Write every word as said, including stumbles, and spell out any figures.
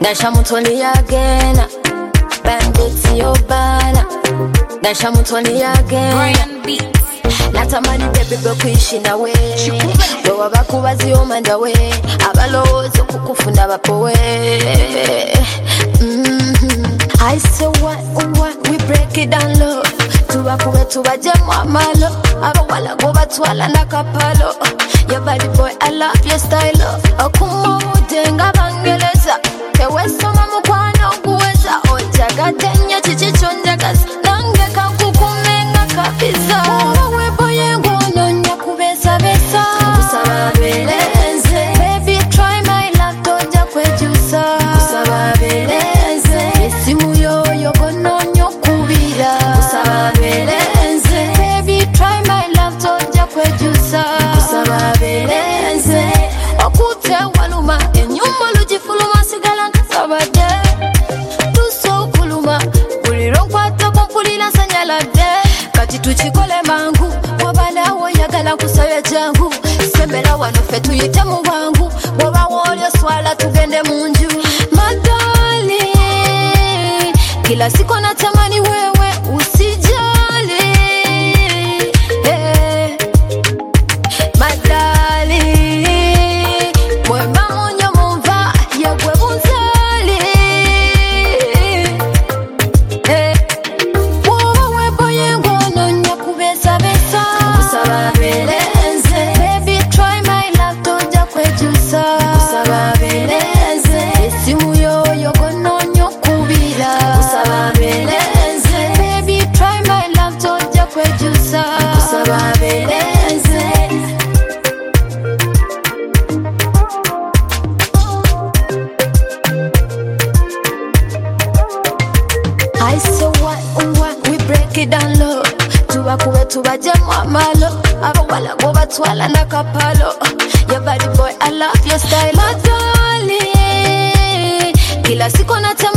Dasha mutoni again. Bandits yobana. Dasha mutoni again. Brian Beats. Natamani baby bekuishi nawe. Wewe bakubazi omanda we. Abalozo kukufunda bapowe. Mhm. I say what what we break it down low. Tuba kuwe tuba jemwa malo. Aba wala go batwala nakapalo. Your body boy I love your style. Okumo udenga bangeleza. Kewe soma mukwana kuweza. Ojaga tenya chichichonja kasi. Nange kankukumenga kabisa. Wewe boye ngononya kubesa besa. Kusaba beleze. Baby try my love toja kwejusa. Kusaba beleze. Esimu yoyo gononya kubira. Kusaba beleze. Baby try my love toja kwejusa. Kusaba beleze. Okute waluma enyumba lujifuluma sigala nkasabade. Tuso kuluma uliro kwata kompulila sanyalade. Kati tuchikole mangu wabala woyagala kusaye jangu. Sembera wano fe tuyite mu wangu. Woba wolyo swala tugende munju. Madali kila siku natamani wewe usijali. Hey. Madali mwema munyo mumva yegwe bunzali. Hey. Wowe weboye ngononya kubesa besa. Kusaba beleze. Baby try my love toja kwejusa. Kusaba beleze. Esimu yoyo gononya kubira. Kusaba beleze. Baby try my love toja kwejusa. Kusaba beleze. I say what, what, we break it down low. Tuba kuwe tuba jemwa malo. Aba wala go batwala nakapalo. Your body boy I love your style. Madali kila siku natamani